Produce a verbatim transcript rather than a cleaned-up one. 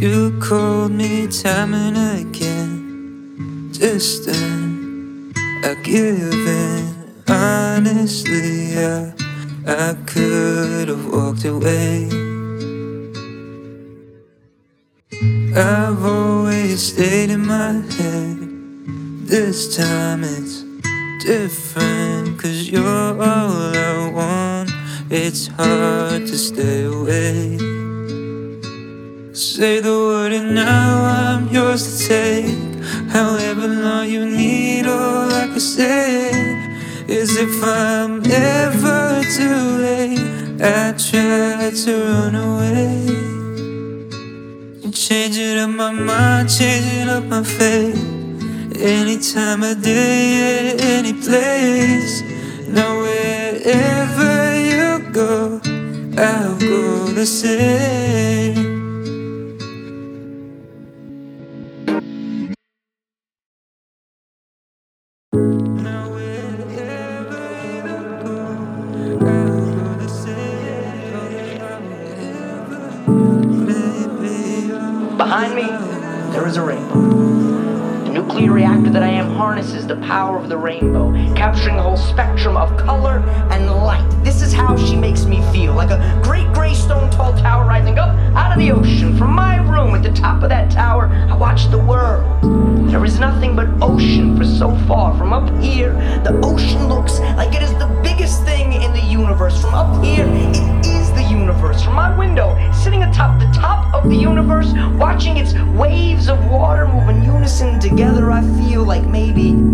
You called me time and again, distant, I give in. Honestly, I, I could have walked away. I've always stayed in my head. This time it's different, 'cause you're all I want. It's hard to stay away. Say the word and now I'm yours to take. However long you need, all I can say is if I'm ever too late, I try to run away. Changing up my mind, changing up my fate. Any time of day, any place. Now wherever you go, I'll go the same. Now wherever you go, I'll go the same. Behind me, there is a rainbow. The nuclear reactor that I am harnesses the power of the rainbow, capturing the whole spectrum of color and light. This is how she makes me feel, like a great gray stone tall tower rising up out of the ocean. From my room at the top of that tower, I watch the world. There is nothing but ocean for so far. From up here, the ocean looks like it is the biggest thing in the universe. From up here, it is the universe. From my window, sitting atop the top of the universe, watching its waves of water move in unison together, I feel like maybe